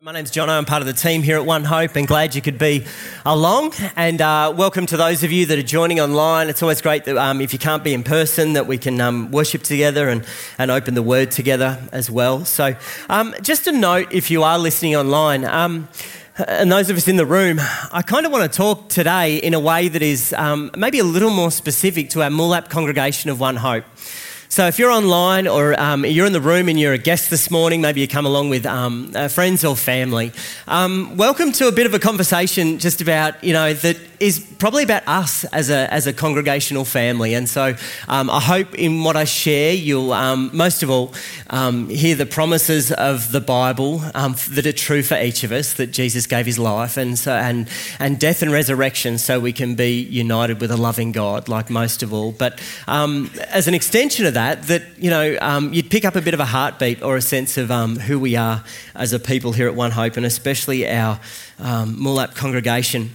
My name's Jono. I'm part of the team here at One Hope and glad you could be along. And welcome to those of you that are joining online. It's always great that if you can't be in person that we can worship together and open the Word together as well. So just a note, if you are listening online, and those of us in the room, I kind of want to talk today in a way that is maybe a little more specific to our Moolap congregation of One Hope. So if you're online or you're in the room and you're a guest this morning, maybe you come along with friends or family, welcome to a bit of a conversation just about, that is probably about us as a congregational family. And so I hope in what I share, you'll most of all hear the promises of the Bible that are true for each of us, that Jesus gave his life and death and resurrection so we can be united with a loving God, like most of all. But as an extension of that you'd pick up a bit of a heartbeat or a sense of who we are as a people here at One Hope, and especially our Moolap congregation.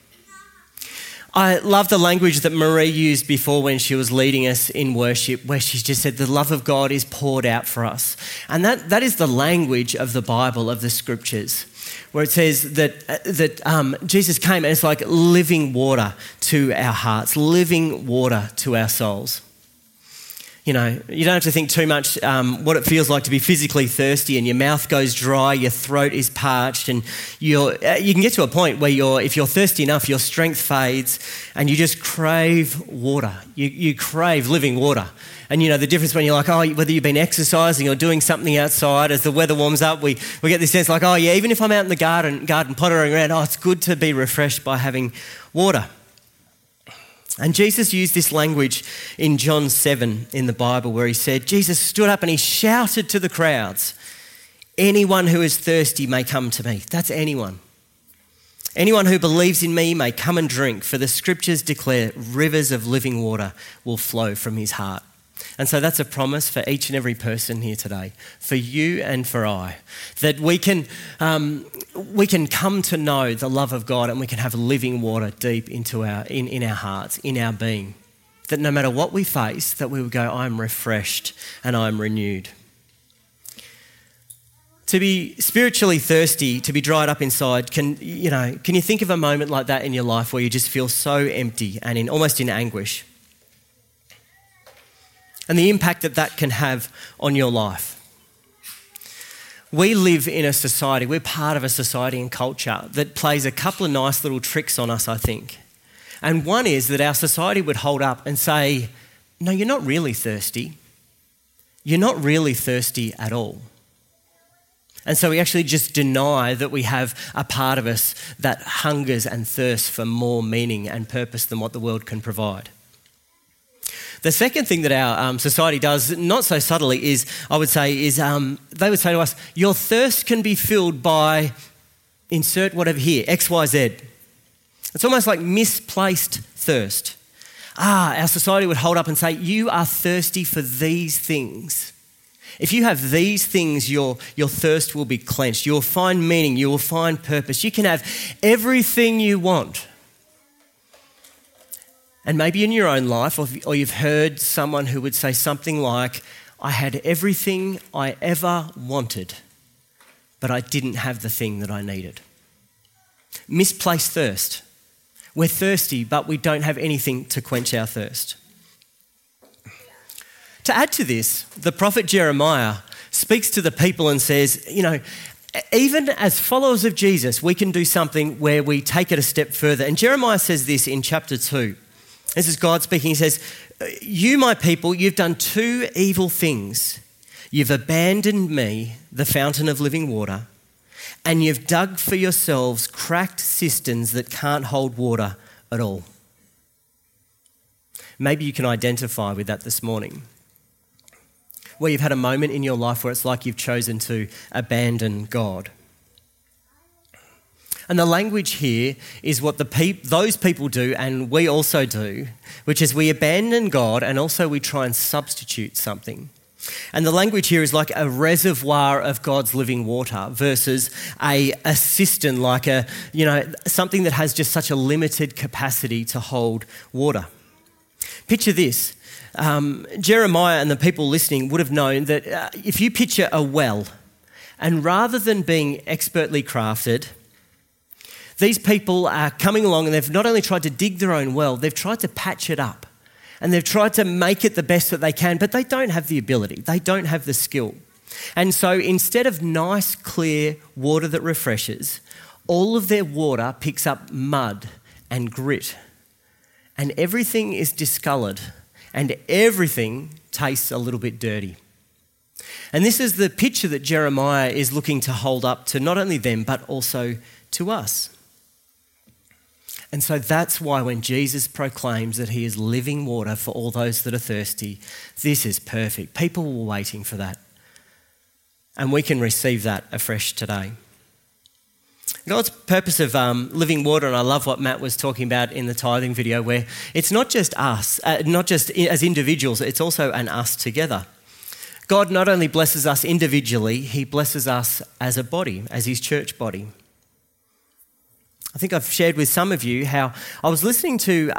I love the language that Marie used before when she was leading us in worship, where she just said the love of God is poured out for us. And that is the language of the Bible, of the scriptures, where it says that Jesus came and it's like living water to our hearts, living water to our souls. You don't have to think too much what it feels like to be physically thirsty and your mouth goes dry, your throat is parched, and you can get to a point where if you're thirsty enough, your strength fades and you just crave water. You crave living water. And the difference when you're like, whether you've been exercising or doing something outside, as the weather warms up, we get this sense like, even if I'm out in the garden pottering around, it's good to be refreshed by having water. And Jesus used this language in John 7 in the Bible where he said, Jesus stood up and he shouted to the crowds, anyone who is thirsty may come to me. That's anyone. Anyone who believes in me may come and drink, for the scriptures declare rivers of living water will flow from his heart. And so that's a promise for each and every person here today, for you and for I, that we can come to know the love of God and we can have living water deep into in our hearts, in our being. That no matter what we face, that we would go, I'm refreshed and I'm renewed. To be spiritually thirsty, to be dried up inside, can you think of a moment like that in your life where you just feel so empty and almost in anguish? And the impact that can have on your life. We live in a society, we're part of a society and culture that plays a couple of nice little tricks on us, I think. And one is that our society would hold up and say, no, you're not really thirsty. You're not really thirsty at all. And so we actually just deny that we have a part of us that hungers and thirsts for more meaning and purpose than what the world can provide. The second thing that our society does, not so subtly, is they would say to us, your thirst can be filled by insert whatever here, X, Y, Z. It's almost like misplaced thirst. Our society would hold up and say, you are thirsty for these things. If you have these things, your thirst will be quenched. You'll find meaning, you will find purpose. You can have everything you want. And maybe in your own life, or you've heard someone who would say something like, I had everything I ever wanted, but I didn't have the thing that I needed. Misplaced thirst. We're thirsty, but we don't have anything to quench our thirst. To add to this, the prophet Jeremiah speaks to the people and says, even as followers of Jesus, we can do something where we take it a step further. And Jeremiah says this in chapter 2. This is God speaking. He says, you, my people, you've done two evil things. You've abandoned me, the fountain of living water, and you've dug for yourselves cracked cisterns that can't hold water at all. Maybe you can identify with that this morning, where you've had a moment in your life where it's like you've chosen to abandon God. And the language here is what those people do and we also do, which is we abandon God and also we try and substitute something. And the language here is like a reservoir of God's living water versus a cistern, like something that has just such a limited capacity to hold water. Picture this. Jeremiah and the people listening would have known that if you picture a well, And rather than being expertly crafted, these people are coming along and they've not only tried to dig their own well, they've tried to patch it up. And they've tried to make it the best that they can, but they don't have the ability. They don't have the skill. And so instead of nice, clear water that refreshes, all of their water picks up mud and grit. And everything is discoloured and everything tastes a little bit dirty. And this is the picture that Jeremiah is looking to hold up to not only them, but also to us. And so that's why when Jesus proclaims that he is living water for all those that are thirsty, this is perfect. People were waiting for that. And we can receive that afresh today. God's purpose of living water, and I love what Matt was talking about in the tithing video, where it's not just us, not just as individuals, it's also an us together. God not only blesses us individually, he blesses us as a body, as his church body. I think I've shared with some of you how I was listening to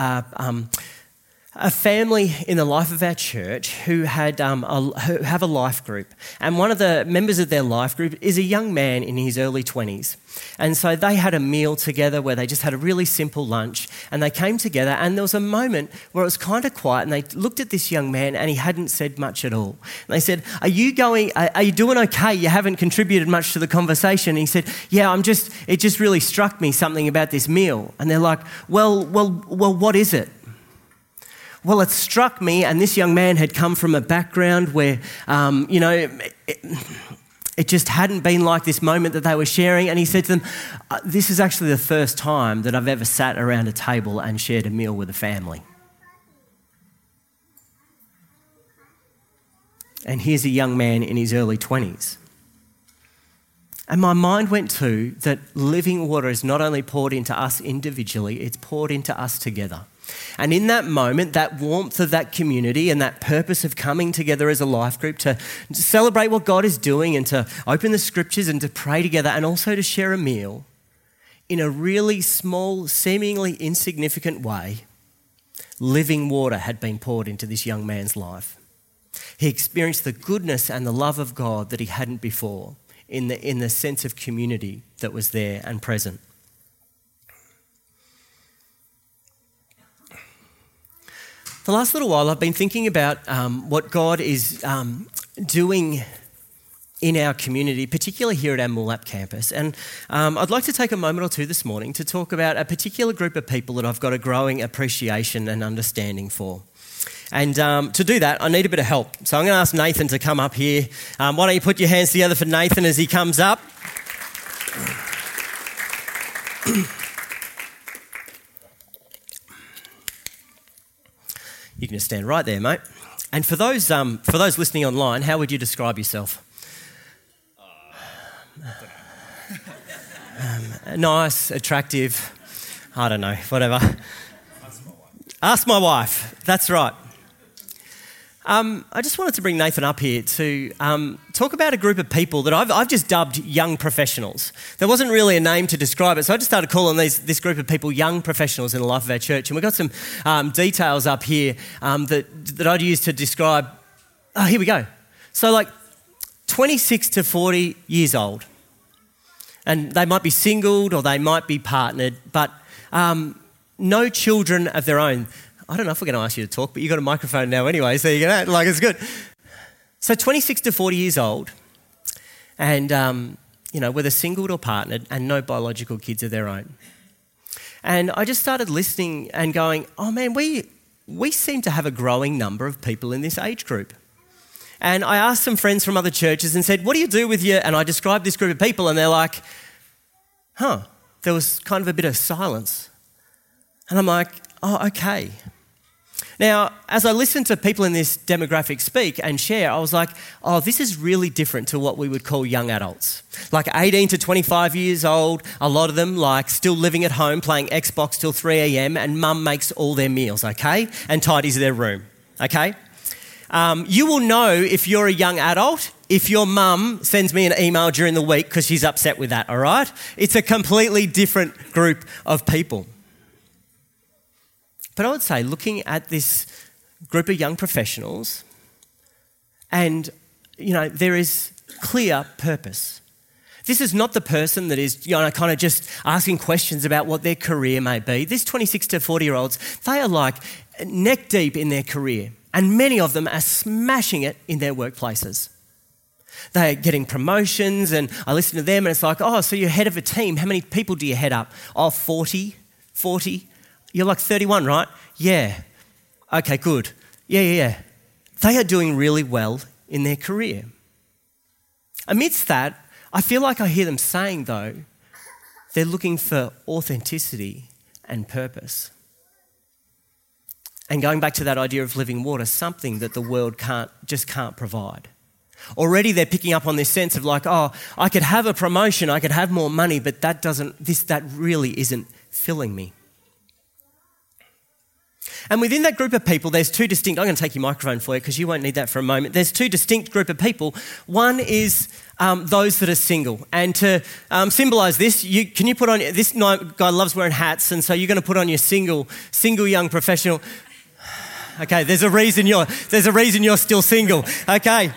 a family in the life of our church who have a life group. And one of the members of their life group is a young man in his early 20s. And so they had a meal together where they just had a really simple lunch and they came together, and there was a moment where it was kind of quiet and they looked at this young man and he hadn't said much at all. And they said, are you doing okay? You haven't contributed much to the conversation. And he said, yeah, it just really struck me something about this meal. And they're like, well, what is it? Well, it struck me, and this young man had come from a background where, it just hadn't been like this moment that they were sharing. And he said to them, this is actually the first time that I've ever sat around a table and shared a meal with a family. And here's a young man in his early 20s. And my mind went to that living water is not only poured into us individually, it's poured into us together. And in that moment, that warmth of that community and that purpose of coming together as a life group to celebrate what God is doing and to open the scriptures and to pray together and also to share a meal in a really small, seemingly insignificant way, living water had been poured into this young man's life. He experienced the goodness and the love of God that he hadn't before in the sense of community that was there and present. The last little while I've been thinking about what God is doing in our community, particularly here at our Moolap campus. And I'd like to take a moment or two this morning to talk about a particular group of people that I've got a growing appreciation and understanding for. And to do that, I need a bit of help. So I'm going to ask Nathan to come up here. Why don't you put your hands together for Nathan as he comes up? You can just stand right there, mate. And for those listening online, how would you describe yourself? Nice, attractive, I don't know, whatever. Ask my wife. That's right. I just wanted to bring Nathan up here to talk about a group of people that I've just dubbed young professionals. There wasn't really a name to describe it, so I just started calling this group of people young professionals in the life of our church. And we've got some details up here that I'd use to describe. Oh, here we go. So like 26 to 40 years old. And they might be singled or they might be partnered, but no children of their own. I don't know if we're going to ask you to talk, but you've got a microphone now anyway, so you're going to, it's good. So 26 to 40 years old and, whether singled or partnered and no biological kids of their own. And I just started listening and going, oh man, we seem to have a growing number of people in this age group. And I asked some friends from other churches and said, what do you do with your... And I described this group of people and they're like, there was kind of a bit of silence. And I'm like, oh, okay. Now, as I listened to people in this demographic speak and share, I was like, oh, this is really different to what we would call young adults. Like 18 to 25 years old, a lot of them like still living at home, playing Xbox till 3 a.m. and mum makes all their meals, okay? And tidies their room, okay? You will know if you're a young adult if your mum sends me an email during the week because she's upset with that, all right? It's a completely different group of people. But I would say looking at this group of young professionals and, there is clear purpose. This is not the person that is, kind of just asking questions about what their career may be. This 26 to 40-year-olds, they are like neck deep in their career, and many of them are smashing it in their workplaces. They're getting promotions, and I listen to them and it's like, oh, so you're head of a team. How many people do you head up? Oh, 40. You're like 31, right? Yeah. Okay, good. Yeah. They are doing really well in their career. Amidst that, I feel like I hear them saying, though, they're looking for authenticity and purpose. And going back to that idea of living water, something that the world can't provide. Already they're picking up on this sense of like, oh, I could have a promotion, I could have more money, but that really isn't filling me. And within that group of people, there's two distinct, I'm going to take your microphone for you because you won't need that for a moment. There's two distinct group of people. One is those that are single. And to symbolise this, can you put on, this guy loves wearing hats, and so you're going to put on your single young professional. Okay, there's a reason you're still single. Okay.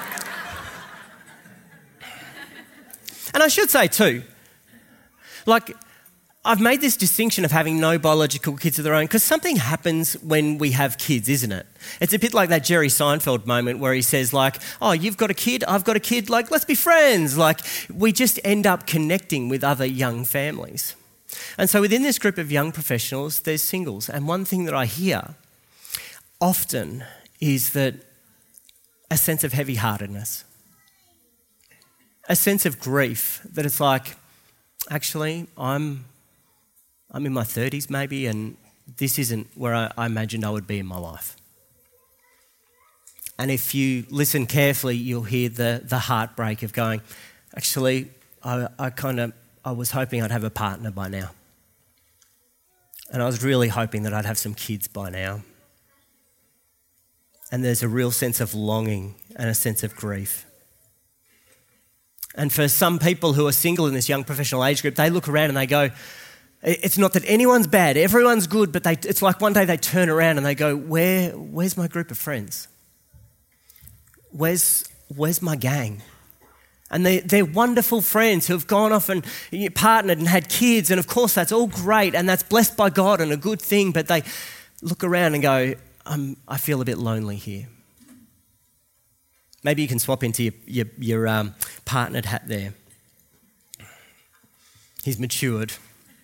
And I should say too, like, I've made this distinction of having no biological kids of their own because something happens when we have kids, isn't it? It's a bit like that Jerry Seinfeld moment where he says like, oh, you've got a kid, I've got a kid, like, let's be friends. Like, we just end up connecting with other young families. And so within this group of young professionals, there's singles. And one thing that I hear often is that a sense of heavy-heartedness, a sense of grief that it's like, actually, I'm in my 30s maybe, and this isn't where I imagined I would be in my life. And if you listen carefully, you'll hear the heartbreak of going, actually, I was hoping I'd have a partner by now. And I was really hoping that I'd have some kids by now. And there's a real sense of longing and a sense of grief. And for some people who are single in this young professional age group, they look around and they go, it's not that anyone's bad, everyone's good, but it's like one day they turn around and they go, where's my group of friends? Where's my gang? And they're wonderful friends who have gone off and partnered and had kids, and of course that's all great and that's blessed by God and a good thing, but they look around and go, I feel a bit lonely here. Maybe you can swap into your partnered hat there. He's matured.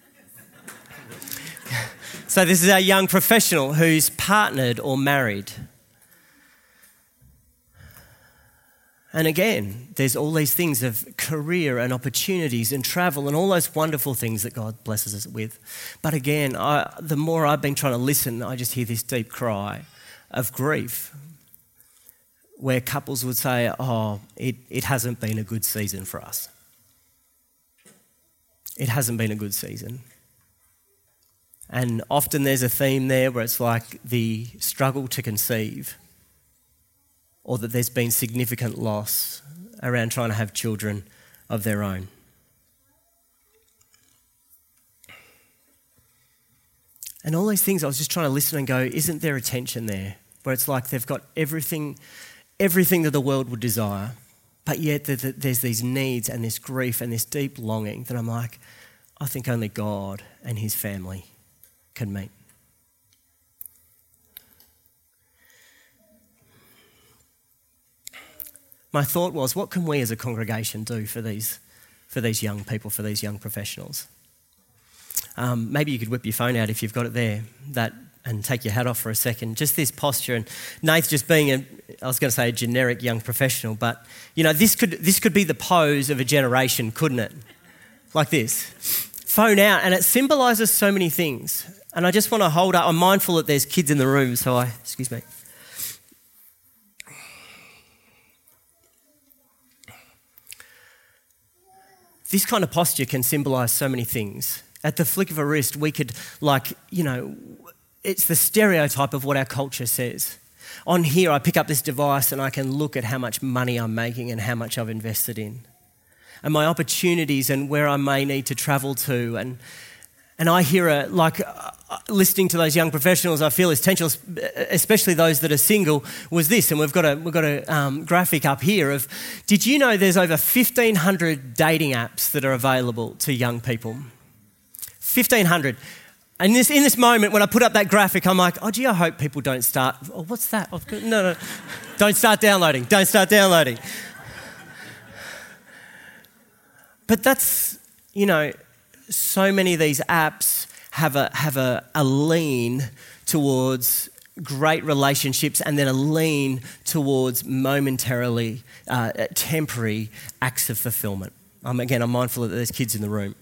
So this is our young professional who's partnered or married. And again, there's all these things of career and opportunities and travel and all those wonderful things that God blesses us with. But again, the more I've been trying to listen, I just hear this deep cry of grief where couples would say, oh, it hasn't been a good season for us. It hasn't been a good season. And often there's a theme there where it's like the struggle to conceive, or that there's been significant loss around trying to have children of their own. And all these things, I was just trying to listen and go, isn't there a tension there? Where it's like they've got everything that the world would desire, but yet there's these needs and this grief and this deep longing that I'm like, I think only God and his family can meet. My thought was, what can we as a congregation do for these young people, for these young professionals? Maybe you could whip your phone out if you've got it there, and take your hat off for a second. Just this posture, and Nath just being a generic young professional, but this could be the pose of a generation, couldn't it? Like this, phone out, and it symbolises so many things. And I just want to hold up. I'm mindful that there's kids in the room, so excuse me. This kind of posture can symbolise so many things. At the flick of a wrist, we could, it's the stereotype of what our culture says. On here, I pick up this device and I can look at how much money I'm making and how much I've invested in, and my opportunities and where I may need to travel to. And I hear listening to those young professionals, I feel essential, especially those that are single, was this. And we've got a graphic up here of, did you know there's over 1,500 dating apps that are available to young people? 1,500. And in this moment, when I put up that graphic, I'm like, oh, gee, I hope people don't start. Oh, what's that? No. Don't start downloading. Don't start downloading. But that's, so many of these apps have a lean towards great relationships and then a lean towards momentarily temporary acts of fulfillment. I'm mindful that there's kids in the room.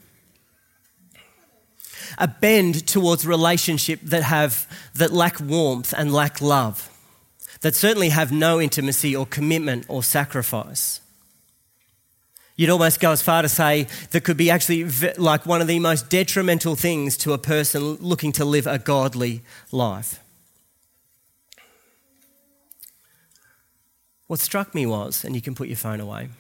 A bend towards relationship that lack warmth and lack love, that certainly have no intimacy or commitment or sacrifice. You'd almost go as far to say that could be actually like one of the most detrimental things to a person looking to live a godly life. What struck me was, and you can put your phone away,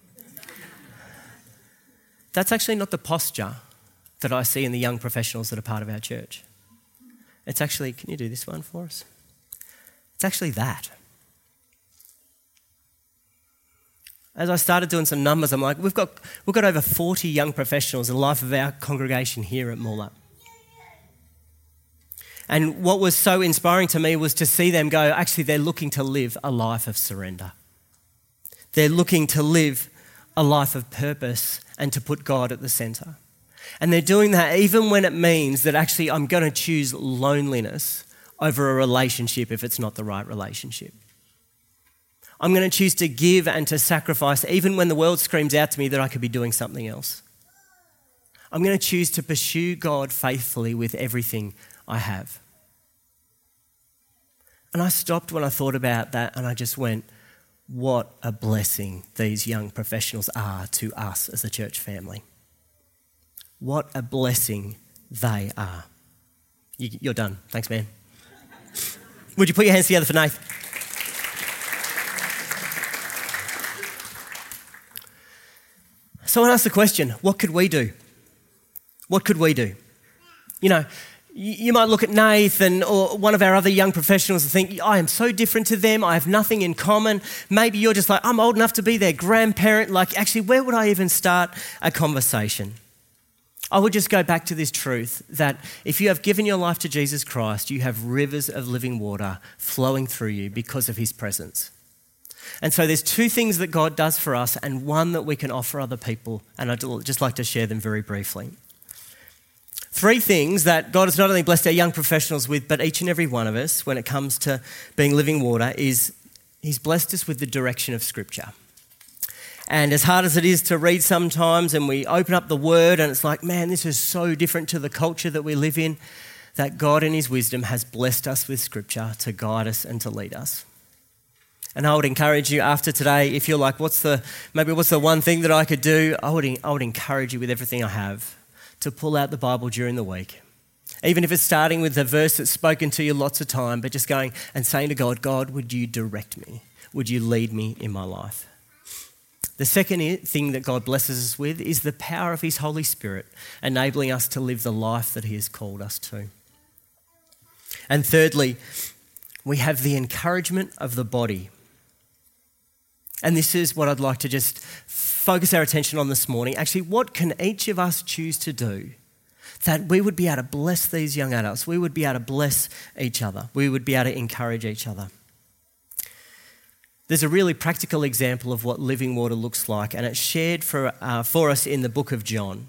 that's actually not the posture that I see in the young professionals that are part of our church. It's actually, can you do this one for us? It's actually that. As I started doing some numbers, I'm like, we've got over 40 young professionals in the life of our congregation here at Moola. And what was so inspiring to me was to see them go, actually, they're looking to live a life of surrender. They're looking to live a life of purpose and to put God at the centre. And they're doing that even when it means that actually I'm going to choose loneliness over a relationship if it's not the right relationship. I'm going to choose to give and to sacrifice even when the world screams out to me that I could be doing something else. I'm going to choose to pursue God faithfully with everything I have. And I stopped when I thought about that and I just went, what a blessing these young professionals are to us as a church family. What a blessing they are. You're done. Thanks, man. Would you put your hands together for Nath? So I asked the question, what could we do? What could we do? You might look at Nathan or one of our other young professionals and think, I am so different to them. I have nothing in common. Maybe you're just like, I'm old enough to be their grandparent. Like, actually, where would I even start a conversation? I would just go back to this truth that if you have given your life to Jesus Christ, you have rivers of living water flowing through you because of his presence. And so there's two things that God does for us and one that we can offer other people, and I'd just like to share them very briefly. Three things that God has not only blessed our young professionals with, but each and every one of us when it comes to being living water is he's blessed us with the direction of Scripture. And as hard as it is to read sometimes, and we open up the Word and it's like, man, this is so different to the culture that we live in, that God in his wisdom has blessed us with Scripture to guide us and to lead us. And I would encourage you after today, if you're like, what's the one thing that I could do? I would encourage you with everything I have to pull out the Bible during the week. Even if it's starting with a verse that's spoken to you lots of time, but just going and saying to God, God, would you direct me? Would you lead me in my life? The second thing that God blesses us with is the power of his Holy Spirit, enabling us to live the life that he has called us to. And thirdly, we have the encouragement of the body. And this is what I'd like to just focus our attention on this morning. Actually, what can each of us choose to do that we would be able to bless these young adults? We would be able to bless each other. We would be able to encourage each other. There's a really practical example of what living water looks like, and it's shared for us in the book of John.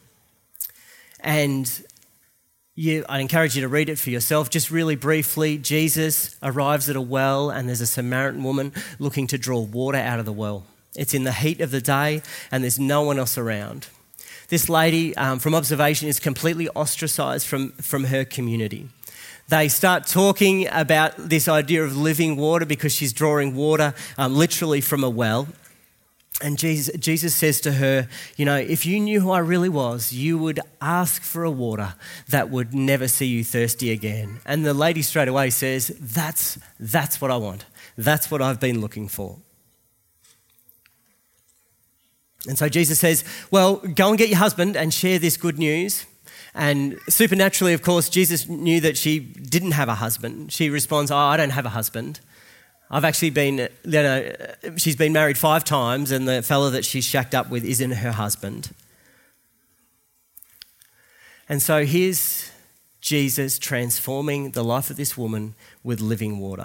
And I encourage you to read it for yourself. Just really briefly, Jesus arrives at a well and there's a Samaritan woman looking to draw water out of the well. It's in the heat of the day and there's no one else around. This lady, from observation, is completely ostracised from her community. They start talking about this idea of living water because she's drawing water literally from a well. And Jesus says to her, if you knew who I really was, you would ask for a water that would never see you thirsty again. And the lady straight away says, that's what I want. That's what I've been looking for. And so Jesus says, well, go and get your husband and share this good news. And supernaturally, of course, Jesus knew that she didn't have a husband. She responds, "Oh, I don't have a husband. I've actually been, she's been married 5 times and the fellow that she's shacked up with isn't her husband." And so here's Jesus transforming the life of this woman with living water.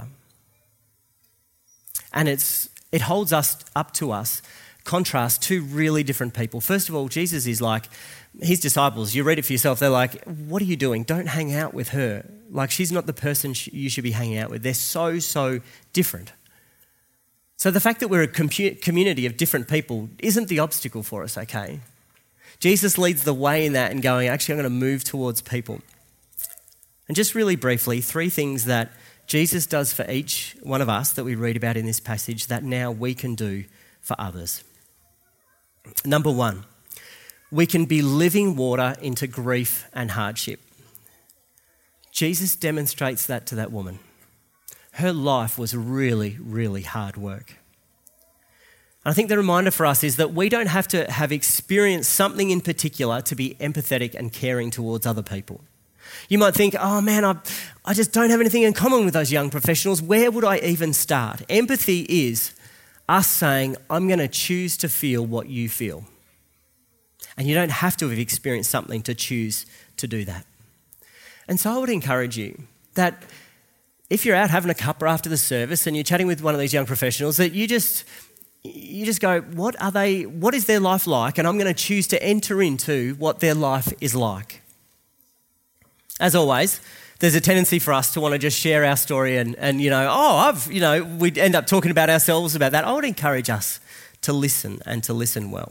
And it holds us up to us, contrast two really different people. First of all, Jesus is like, his disciples, you read it for yourself, they're like, "What are you doing? Don't hang out with her. Like, she's not the person you should be hanging out with." They're so different. So the fact that we're a community of different people isn't the obstacle for us, okay? Jesus leads the way in that and going, actually, I'm going to move towards people. And just really briefly, 3 things that Jesus does for each one of us that we read about in this passage that now we can do for others. Number 1, we can be living water into grief and hardship. Jesus demonstrates that to that woman. Her life was really hard work. And I think the reminder for us is that we don't have to have experienced something in particular to be empathetic and caring towards other people. You might think, "Oh man, I just don't have anything in common with those young professionals. Where would I even start?" Empathy is us saying, "I'm going to choose to feel what you feel." And you don't have to have experienced something to choose to do that. And so I would encourage you that if you're out having a cuppa after the service and you're chatting with one of these young professionals, that you just go, what is their life like? And I'm going to choose to enter into what their life is like. As always, there's a tendency for us to want to just share our story and we end up talking about ourselves about that. I would encourage us to listen and to listen well.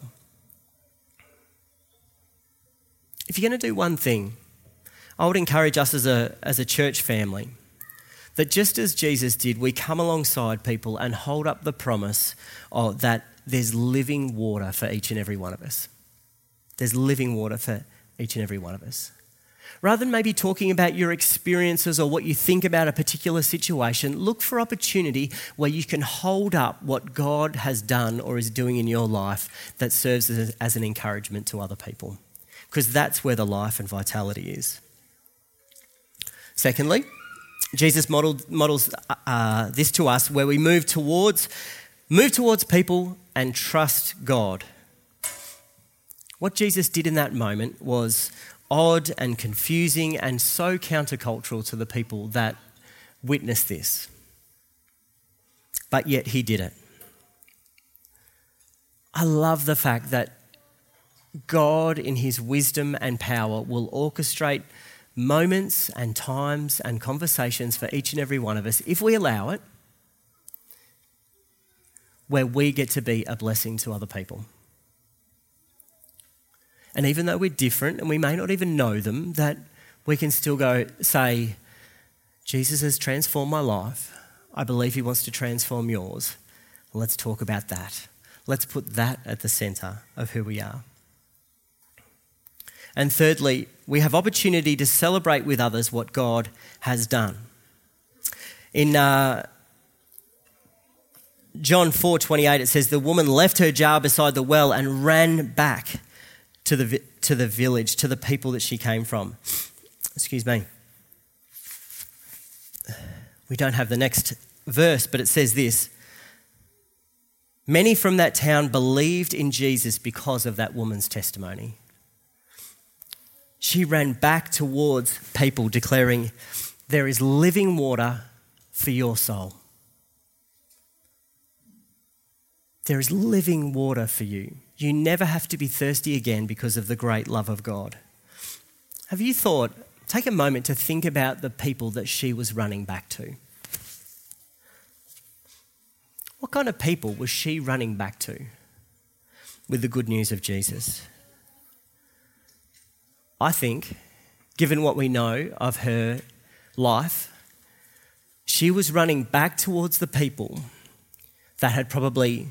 If you're going to do one thing, I would encourage us as a church family that just as Jesus did, we come alongside people and hold up the promise that there's living water for each and every one of us. There's living water for each and every one of us. Rather than maybe talking about your experiences or what you think about a particular situation, look for opportunity where you can hold up what God has done or is doing in your life that serves as an encouragement to other people. Because that's where the life and vitality is. Secondly, Jesus models this to us where we move towards people and trust God. What Jesus did in that moment was odd and confusing and so countercultural to the people that witnessed this. But yet he did it. I love the fact that God in his wisdom and power will orchestrate moments and times and conversations for each and every one of us, if we allow it, where we get to be a blessing to other people. And even though we're different and we may not even know them, that we can still go say, "Jesus has transformed my life. I believe he wants to transform yours. Let's talk about that. Let's put that at the centre of who we are." And thirdly, we have opportunity to celebrate with others what God has done. In John 4:28, it says, "The woman left her jar beside the well and ran back to the village, to the people that she came from." Excuse me. We don't have the next verse, but it says this: "Many from that town believed in Jesus because of that woman's testimony." She ran back towards people declaring, "There is living water for your soul. There is living water for you. You never have to be thirsty again because of the great love of God." Have you take a moment to think about the people that she was running back to. What kind of people was she running back to with the good news of Jesus? I think, given what we know of her life, she was running back towards the people that had probably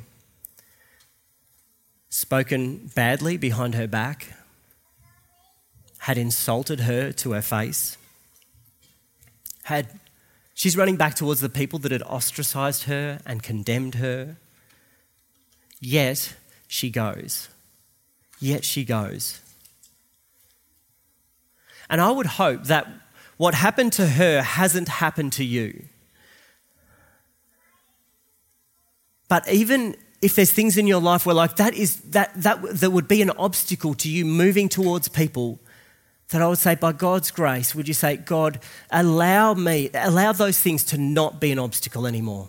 spoken badly behind her back, had insulted her to her face, she's running back towards the people that had ostracised her and condemned her. Yet she goes. And I would hope that what happened to her hasn't happened to you. But even if there's things in your life where like that would be an obstacle to you moving towards people, that I would say by God's grace, would you say, God, allow those things to not be an obstacle anymore.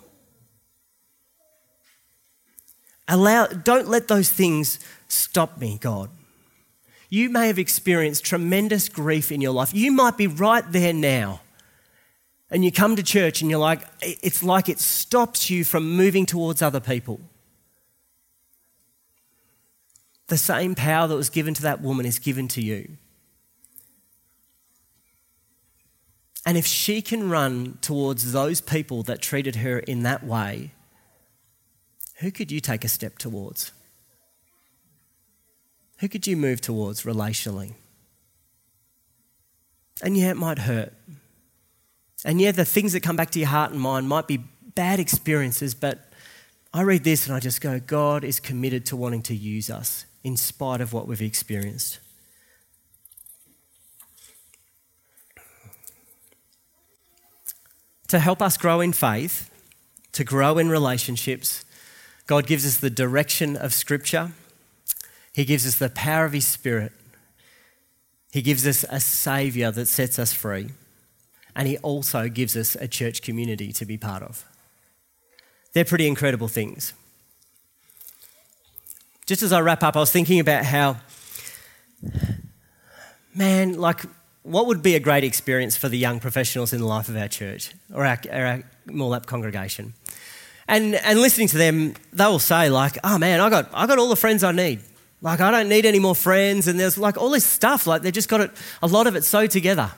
Don't let those things stop me, God. You may have experienced tremendous grief in your life. You might be right there now. And you come to church and you're like, it's like it stops you from moving towards other people. The same power that was given to that woman is given to you. And if she can run towards those people that treated her in that way, who could you take a step towards? Who could you move towards relationally? And yeah, it might hurt. And yeah, the things that come back to your heart and mind might be bad experiences, but I read this and I just go, God is committed to wanting to use us in spite of what we've experienced. To help us grow in faith, to grow in relationships, God gives us the direction of Scripture. He gives us the power of His Spirit. He gives us a Saviour that sets us free. And He also gives us a church community to be part of. They're pretty incredible things. Just as I wrap up, I was thinking about how, man, like what would be a great experience for the young professionals in the life of our church or our Moorlap congregation. And listening to them, they will say like, oh man, I got all the friends I need. Like I don't need any more friends, and there's like all this stuff, like they just got it, a lot of it so together.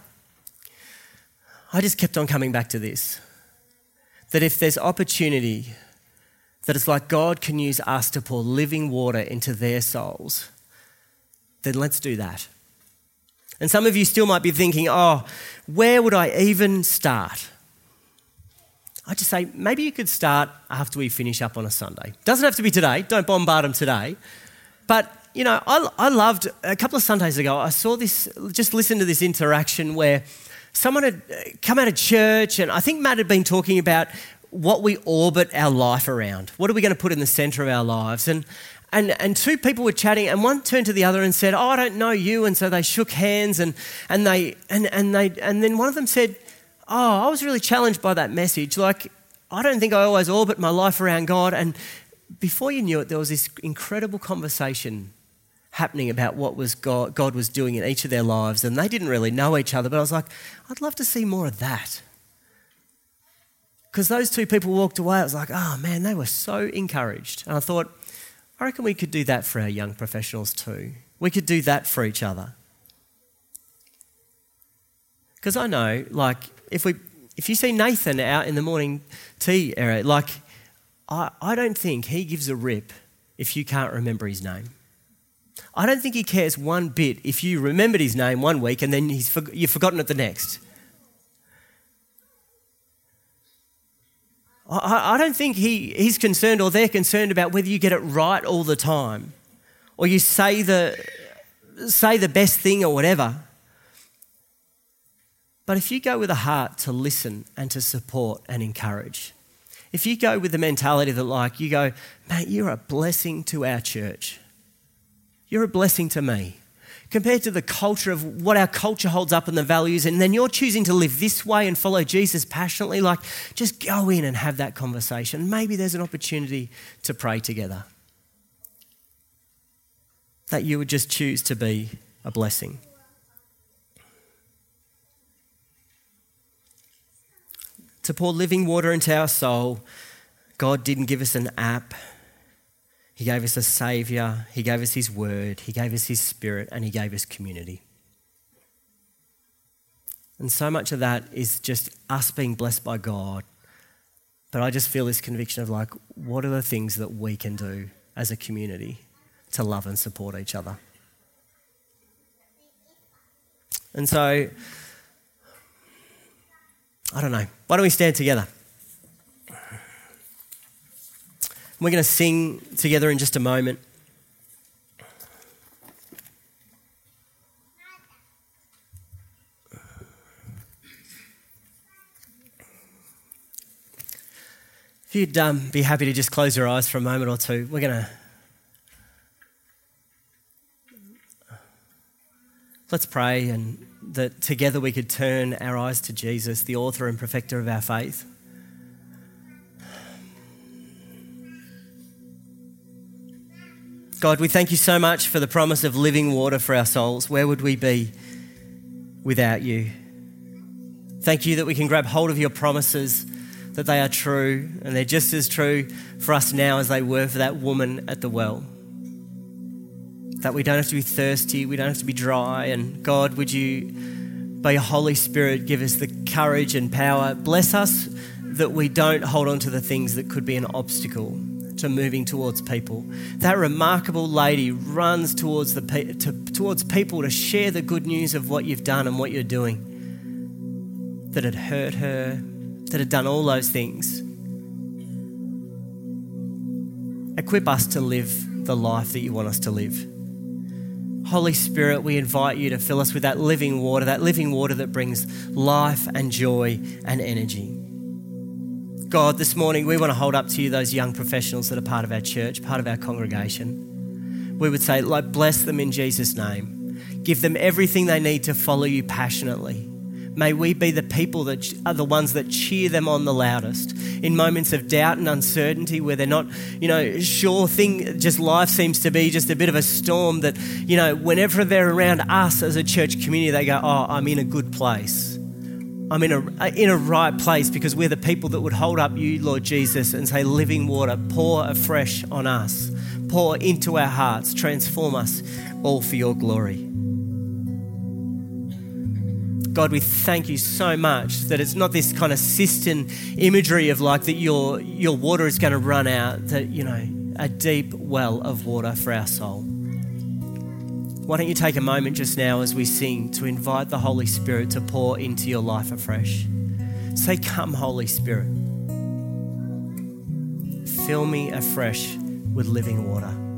I just kept on coming back to this, that if there's opportunity, that it's like God can use us to pour living water into their souls, then let's do that. And some of you still might be thinking, oh, where would I even start? I just say, maybe you could start after we finish up on a Sunday. Doesn't have to be today, don't bombard them today. But, you know, I loved, a couple of Sundays ago, I saw this, just listened to this interaction where someone had come out of church, and I think Matt had been talking about what we orbit our life around. What are we going to put in the centre of our lives? And two people were chatting, and one turned to the other and said, oh, I don't know you. And so they shook hands, and then one of them said, oh, I was really challenged by that message. Like, I don't think I always orbit my life around God. And before you knew it, there was this incredible conversation happening about what was God was doing in each of their lives, and they didn't really know each other, but I was like, I'd love to see more of that. Because those two people walked away, I was like, oh man, they were so encouraged. And I thought, I reckon we could do that for our young professionals too. We could do that for each other. Because I know, like, if you see Nathan out in the morning tea area, like, I don't think he gives a rip if you can't remember his name. I don't think he cares one bit if you remembered his name one week and then you've forgotten it the next. I don't think he's concerned or they're concerned about whether you get it right all the time or you say the best thing or whatever. But if you go with a heart to listen and to support and encourage, if you go with the mentality that like you go, mate, you're a blessing to our church. You're a blessing to me. Compared to the culture of what our culture holds up and the values, and then you're choosing to live this way and follow Jesus passionately, like just go in and have that conversation. Maybe there's an opportunity to pray together. That you would just choose to be a blessing. To pour living water into our soul, God didn't give us an app. He gave us a Saviour, He gave us His Word, He gave us His Spirit, and He gave us community. And so much of that is just us being blessed by God. But I just feel this conviction of like, what are the things that we can do as a community to love and support each other? And so, I don't know, why don't we stand together? We're going to sing together in just a moment. If you'd be happy to just close your eyes for a moment or two, we're going to... Let's pray and that together we could turn our eyes to Jesus, the author and perfecter of our faith. God, we thank you so much for the promise of living water for our souls. Where would we be without you? Thank you that we can grab hold of your promises, that they are true, and they're just as true for us now as they were for that woman at the well. That we don't have to be thirsty, we don't have to be dry, and God, would you, by your Holy Spirit, give us the courage and power. Bless us that we don't hold on to the things that could be an obstacle to moving towards people. That remarkable lady runs towards people to share the good news of what you've done and what you're doing. That had hurt her, that had done all those things. Equip us to live the life that you want us to live. Holy Spirit, we invite you to fill us with that living water that brings life and joy and energy. God, this morning we want to hold up to you those young professionals that are part of our church, part of our congregation. We would say, bless them in Jesus' name. Give them everything they need to follow you passionately. May we be the people that are the ones that cheer them on the loudest in moments of doubt and uncertainty where they're not, sure thing, just life seems to be just a bit of a storm that, whenever they're around us as a church community, they go, oh, I'm in a good place. I'm in a right place because we're the people that would hold up you, Lord Jesus, and say, living water, pour afresh on us, pour into our hearts, transform us, all for your glory. God, we thank you so much that it's not this kind of cistern imagery of that your water is going to run out, that, a deep well of water for our soul. Why don't you take a moment just now as we sing to invite the Holy Spirit to pour into your life afresh. Say, come, Holy Spirit. Fill me afresh with living water.